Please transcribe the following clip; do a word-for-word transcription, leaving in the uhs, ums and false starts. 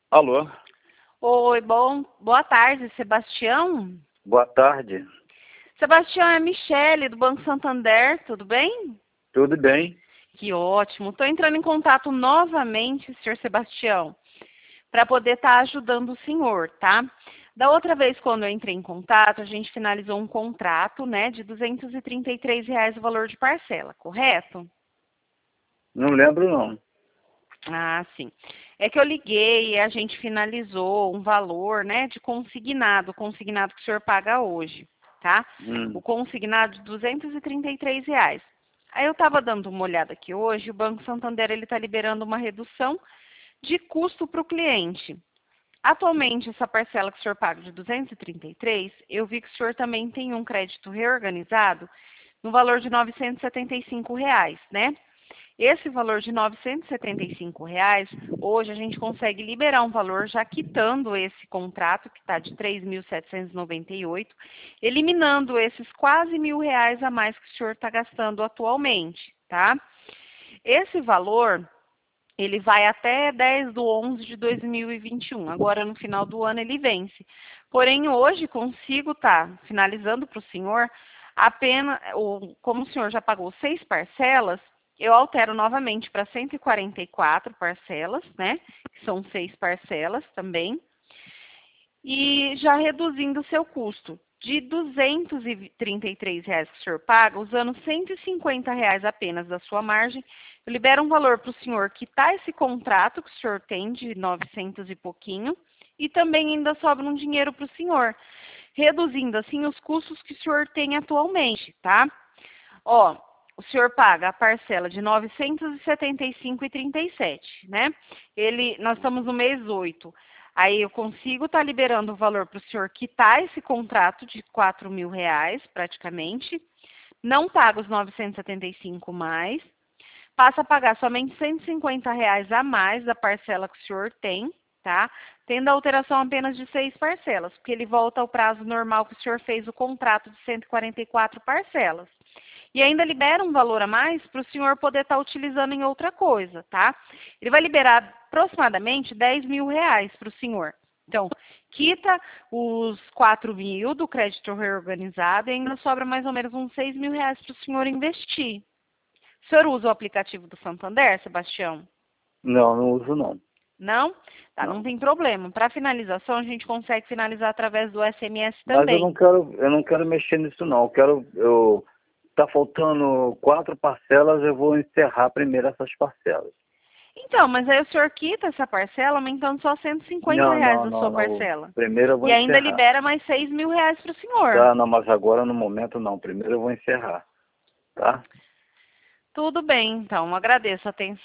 Alô, Oi, bom, boa tarde, Sebastião. boa tarde. Sebastião, é a Michele, do Banco Santander, tudo bem? Tudo bem? Que ótimo. Estou entrando em contato novamente, senhor Sebastião, para poder estar ajudando o senhor, tá? Da outra vez, quando eu entrei em contato, a gente finalizou um contrato, né, de duzentos e trinta e três reais o valor de parcela, correto? Não lembro não. Ah, sim. É que eu liguei e a gente finalizou um valor, né, de consignado, consignado que o senhor paga hoje, tá? O Hum, consignado de duzentos e trinta e três reais. Aí eu estava dando uma olhada aqui hoje, o Banco Santander ele está liberando uma redução de custo para o cliente. Atualmente, essa parcela que o senhor paga de duzentos e trinta e três, eu vi que o senhor também tem um crédito reorganizado no valor de novecentos e setenta e cinco reais, né? Esse valor de novecentos e setenta e cinco reais, hoje a gente consegue liberar um valor já quitando esse contrato que está de três mil setecentos e noventa e oito, eliminando esses quase mil reais a mais que o senhor está gastando atualmente, tá? Esse valor ele vai até dez de onze de dois mil e vinte e um. Agora, no final do ano, ele vence. Porém, hoje consigo estar tá finalizando para o senhor apenas, como o senhor já pagou seis parcelas, eu altero novamente para cento e quarenta e quatro parcelas, né? Que são seis parcelas também. E já reduzindo o seu custo de duzentos e trinta e três reais que o senhor paga, usando cento e cinquenta reais apenas da sua margem, eu libero um valor para o senhor quitar esse contrato que o senhor tem de novecentos e pouquinho e também ainda sobra um dinheiro para o senhor, reduzindo assim os custos que o senhor tem atualmente, tá? Ó, o senhor paga a parcela de novecentos e setenta e cinco reais e trinta e sete, né? Ele, nós estamos no mês oito. Aí eu consigo estar tá liberando o valor para o senhor quitar esse contrato de quatro mil reais, praticamente. Não paga os novecentos e setenta e cinco mais. Passa a pagar somente cento e cinquenta reais a mais da parcela que o senhor tem, tá? Tendo a alteração apenas de seis parcelas, porque ele volta ao prazo normal que o senhor fez o contrato de cento e quarenta e quatro parcelas. E ainda libera um valor a mais para o senhor poder estar tá utilizando em outra coisa, tá? Ele vai liberar aproximadamente dez mil reais para o senhor. Então, quita os quatro mil do crédito reorganizado e ainda sobra mais ou menos uns seis mil reais para o senhor investir. O senhor usa o aplicativo do Santander, Sebastião? não, não uso não. Não? Tá, não Não. tem problema. Para finalização, a gente consegue finalizar através do S M S Mas eu não também. quero, eu não quero mexer nisso não. Eu quero, eu tá faltando quatro parcelas, eu vou encerrar primeiro essas parcelas. Então, mas aí o senhor quita essa parcela aumentando só cento e cinquenta Não, reais não, da não, sua não. parcela. Primeiro eu vou E ainda encerrar. libera mais seis mil reais para o senhor. Tá? Não, mas agora no momento não. Primeiro eu vou encerrar, tá? Tudo bem, então. Agradeço a atenção.